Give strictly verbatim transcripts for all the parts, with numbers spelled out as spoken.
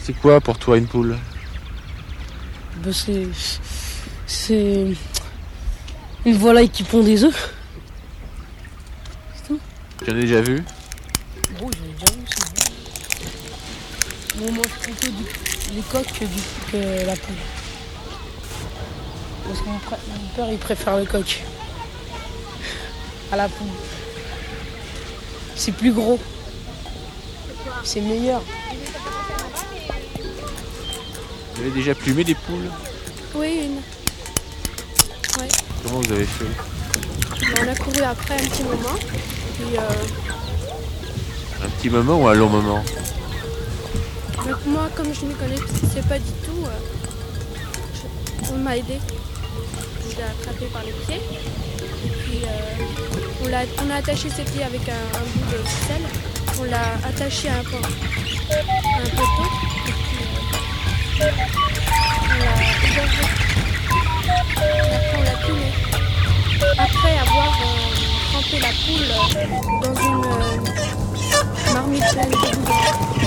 C'est quoi pour toi une poule? Ben c'est... C'est... une volaille qui pond des œufs. C'est tout. Tu en as déjà vu? Bon, j'en ai déjà vu ça. Bon, on mange plutôt du... les coques que, du... que la poule. Parce que mon, pr... mon père, il préfère le coq à la poule. C'est plus gros. C'est meilleur. Vous avez déjà plumé des poules? Oui, une. Ouais. Comment vous avez fait? On a couru après un petit moment. Puis, euh... Un petit moment ou un long moment? donc moi, comme je ne connaissais pas du tout, euh... je... on m'a aidé. Je l'ai attrapé par les pieds. Et puis, euh... on, l'a... on a attaché ses pieds avec un, un bout de ficelle. On l'a attaché à un, po... à un poteau. Et puis, euh... on l'a égorgé. Et après, on l'a plumé. Après avoir euh, trempé la poule euh, dans une euh, marmite pleine de boudin.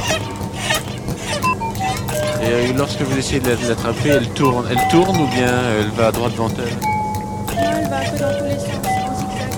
Et euh, lorsque vous essayez de l'attraper, elle tourne, elle tourne ou bien elle va à droite devant elle? Non, elle va un peu dans tous les sens, en zigzag.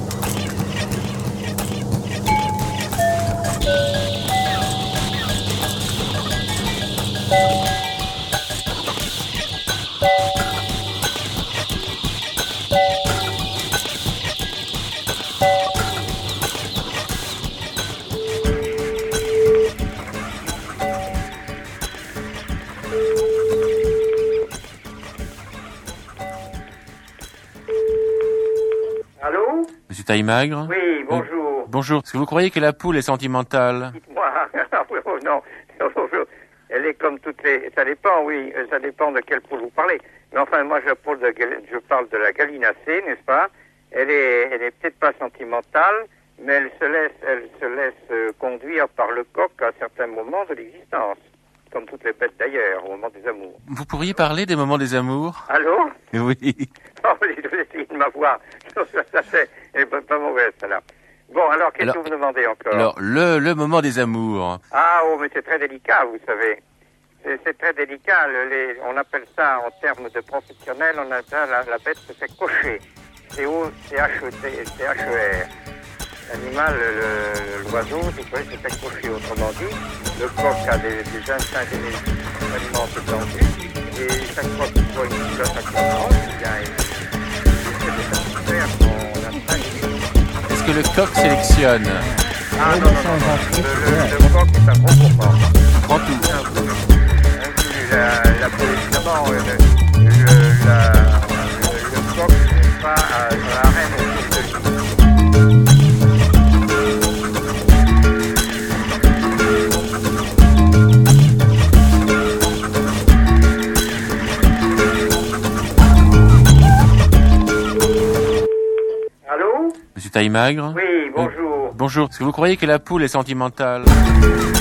Allô? Monsieur Taille-Magre? Oui, bonjour. Euh, bonjour. Est-ce que vous croyez que la poule est sentimentale? Dites-moi. Oh, non, elle est comme toutes les... Ça dépend, oui, ça dépend de quelle poule vous parlez. Mais enfin, moi, je parle de, je parle de la gallinacée, n'est-ce pas? Elle est, elle est peut-être pas sentimentale, mais elle se laisse, elle se laisse euh, conduire par le coq à certains moments de l'existence. Comme toutes les bêtes d'ailleurs, au moment des amours. Vous pourriez parler des moments des amours? Allô? Oui. Oh, vous essayez de m'avoir. Ça fait, elle est pas, pas mauvaise, celle-là. Bon, alors, qu'est-ce que vous demandez encore? Alors, le, le moment des amours. Ah, oh, mais c'est très délicat, vous savez. C'est, c'est très délicat. Le, les, on appelle ça, en termes de professionnels, on appelle ça, la, la bête se fait cocher. C O C H E R. L'animal, le, l'oiseau, vous voyez, se fait cocher. Autrement dit, le coq a des, des instincts génétiques extrêmement étendus. Et chaque fois qu'il voit une culotte à croissance, eh bien, il essaie de satisfaire son instinct génétique. Est-ce que le coq sélectionne? Ah non, non, non, non. Le, le, le coq est un gros gourmand. Il prend tout. La, la, évidemment, le, le, la, le, le coq n'est pas à, à la reine de l'île. Monsieur Taille-Magre? Oui, bonjour. Euh, bonjour. Est-ce que vous croyez que la poule est sentimentale?